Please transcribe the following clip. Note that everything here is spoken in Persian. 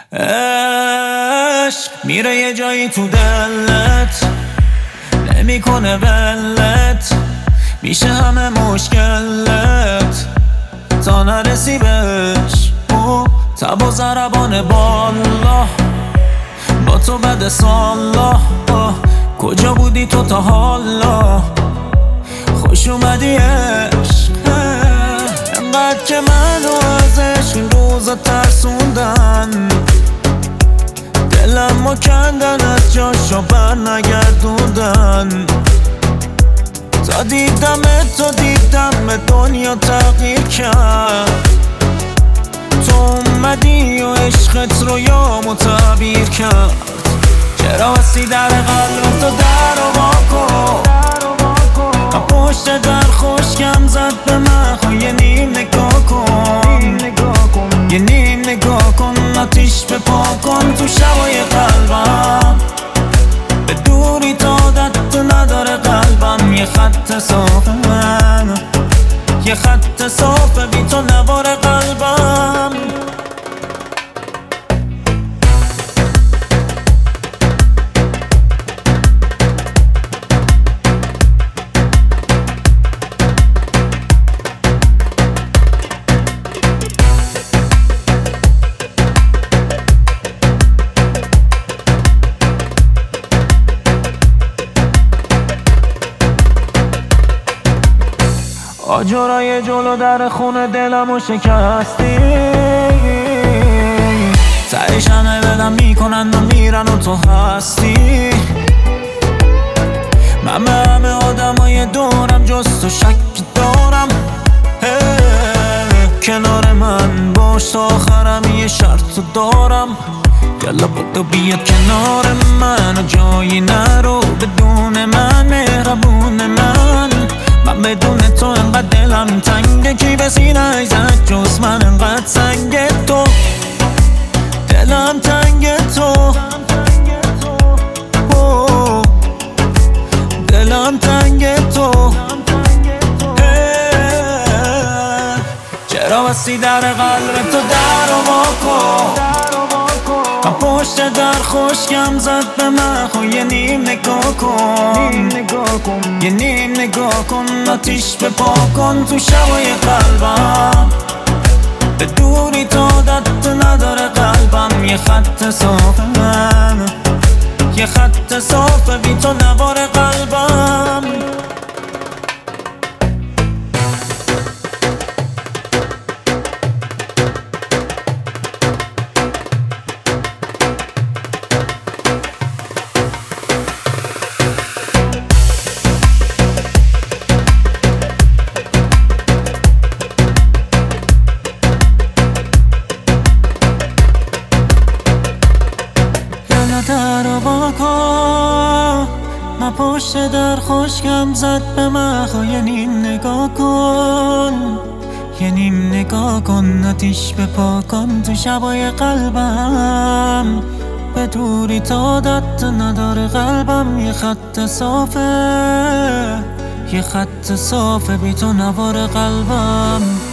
عشق میره یه جایی تو دلت، نمیکنه ولت، میشه همه مشکلت تا نرسی بهش. تب و ضربان بالا با تو بد سالا، کجا بودی تو تا حالا؟ خوش اومدی عشق، انقدر که منو از عشق این روزا ترسوندن، دلمو کندن از جاشو بر نگردوندن. تا دیدم دنیا تغییر کرد، تو اومدی و عشقت رویامو تعبیر کرد. چرا بستی در قلب تو در و واکن، پشت در خشکم زد به من، خو یه نیم نگاه کن، یه نیم نگاه کن، آتیش به پا کن تو شبای قلبم. به دوری تا عادت نداره قلبم، یه خط صافه من، یه خط صافه بی تو نوار قلبم. آجرای جلو در خونه دلمو شکستی، تهش همه بدم میکنن و میرن و تو هستی. من به همه آدمای دورم جز تو شکی دارم، کنار من باش تا آخرم یه شرط دارم. یالا بدو بیا کنار من و جایی نرو بدون من، مهربون من بدون تو انقدر دلم تنگه، کی به سینه زد جز من انقدر سنگ تو، دلم تنگ تو، دلم تنگ تو. چرا بستی در قلب تو در و واکن، پشت در خشکم زد به من، خو یه نیم نگاه کن، یه نیم نگاه کن، آتیش به پا کن تو شبای قلبم. به دوری تا عادت نداره قلبم، یه خط صافه من، یه خط صافه بی تو نوار قلبم. در و واکن، من پشت در خشکم زد به من، خو یه نیم نگاه کن، یه نیم نگاه کن، آتیش به پا کن تو شبای قلبم. به دوری تا عادت نداره قلبم، یه خط صافه، یه خط صافه بی تو نوار قلبم.